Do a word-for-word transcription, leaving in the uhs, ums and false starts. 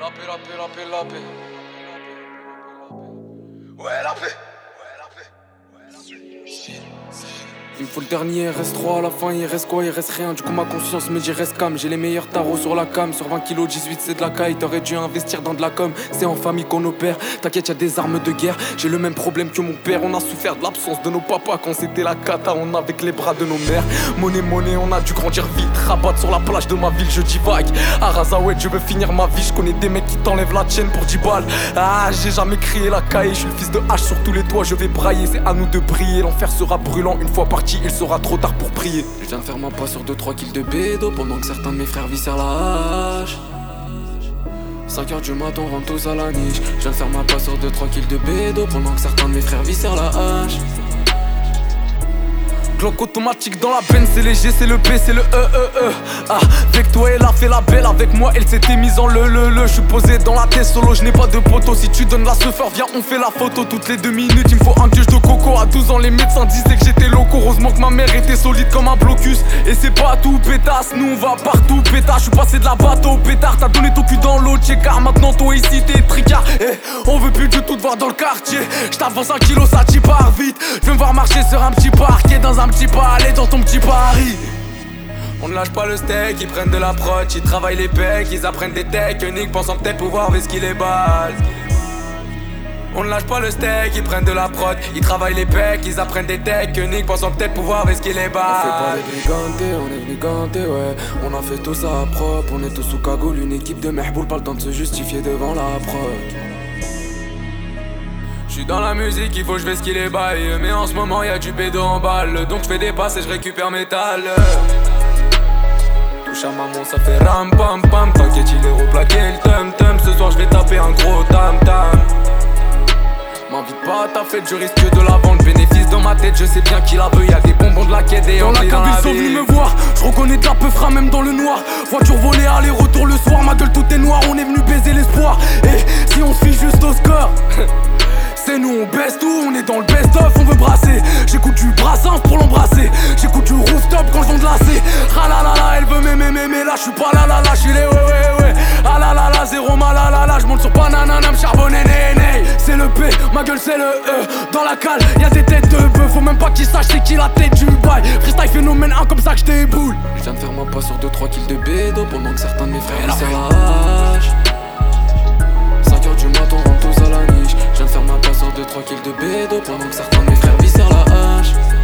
La paix, la paix, la paix, la paix. Ouais, la paix. Il me faut le dernier, reste trois à la fin, il reste quoi, il reste rien. Du coup ma conscience me dit reste calme. J'ai les meilleurs tarots sur la cam. Sur vingt kilos, dix-huit c'est de la caille. T'aurais dû investir dans de la com. C'est en famille qu'on opère. T'inquiète, y'a des armes de guerre. J'ai le même problème que mon père. On a souffert de l'absence de nos papas. Quand c'était la cata, on avait que les bras de nos mères. Monnaie, monnaie, on a dû grandir vite. Rabattre sur la plage de ma ville, je divague. Arazaouet, je veux finir ma vie. Je connais des mecs qui t'enlèvent la chaîne pour dix balles. Ah, j'ai jamais crié la caille. Je suis le fils de H sur tous les toits. Je vais brailler, c'est à nous de briller. L'enfer sera brûlant. Une fois parti, il sera trop tard pour prier. Je viens de faire ma passe sur deux trois kills de bédo. Pendant que certains de mes frères vissèrent la hache. cinq heures du matin, on rentre tous à la niche. Je viens de faire ma passe sur deux trois kills de bédo. Pendant que certains de mes frères vissèrent la hache. Glock automatique dans la benne, c'est les G, c'est le B, c'est le E, E, E. Ah, avec toi elle a fait la belle, avec moi elle s'était mise en le, le, le. Je suis posé dans la tête solo, je n'ai pas de poteau. Si tu donnes la seufeur, viens on fait la photo. Toutes les deux minutes, il me faut un pioche de coco. À douze ans, les médecins disaient que j'étais loco. Heureusement que ma mère était solide comme un blocus. Et c'est pas tout pétasse, nous on va partout pétasse. Je suis passé de la bateau au pétard, t'as donné ton cul dans l'eau, car maintenant toi ici t'es tricard. Eh, on veut plus du tout te voir dans le quartier. Je t'avance un kilo, ça t'y part vite. Je veux me voir marcher sur un petit parquet dans un petit pas, aller dans ton petit Paris. On ne lâche pas le steak, ils prennent de la prod, ils travaillent les pecs, ils apprennent des techniques, pensant peut-être pouvoir vesquiller les balles. On ne lâche pas le steak, ils prennent de la prod, ils travaillent les pecs, ils apprennent des techniques, pensant peut-être pouvoir vesquiller les balles. On fait pas les brigantés, on est brigantés, ouais. On a fait tout ça à propre, on est tous sous cagoule, une équipe de mehboul, pas le temps de se justifier devant la prod. J'suis dans la musique, il faut que je vesquille les bails. Mais en ce moment y'a du bédo en balle. Donc j'fais des passes et je récupère métal. Touche à maman, ça fait ram pam pam. T'inquiète, il est replaqué le tum tum. Ce soir j'vais taper un gros tam tam. M'invite pas à ta fête, je risque de la vendre. Bénéfice dans ma tête, je sais bien qui la veut. Y'a des bonbons de la quête et on est dans la cabine sont venus me voir. Je reconnais de la peu fera même dans le noir. Voiture volée, aller-retour le soir. Ma gueule tout est noir, on est venu baiser l'espoir. Et si on se fie juste au score. C'est nous, on baisse tout, on est dans le best-of, on veut brasser. J'écoute du brassens pour l'embrasser. J'écoute du rooftop quand je vends de lacet. Ah la la la, elle veut m'aimer, m'aimer, là j'suis pas là la la, j'suis les ouais ouais ouais. Ah la la la, zéro mal la la la, j'monte sur bananana, m'charbonné né né. C'est le P, ma gueule c'est le E. Dans la cale, y'a des têtes de bœuf, faut même pas qu'ils sachent c'est qui la tête du bail. Freestyle phénomène un comme ça que j'déboule. Je viens de faire ma passe sur deux trois kills de bédo. Pendant que certains de mes frères vissèrent la hache. cinq heures du matin, on rentre tous à la niche. Je viens de faire ma passe sur deux trois kills de bédo. Pendant que certains de mes frères vissèrent la hache.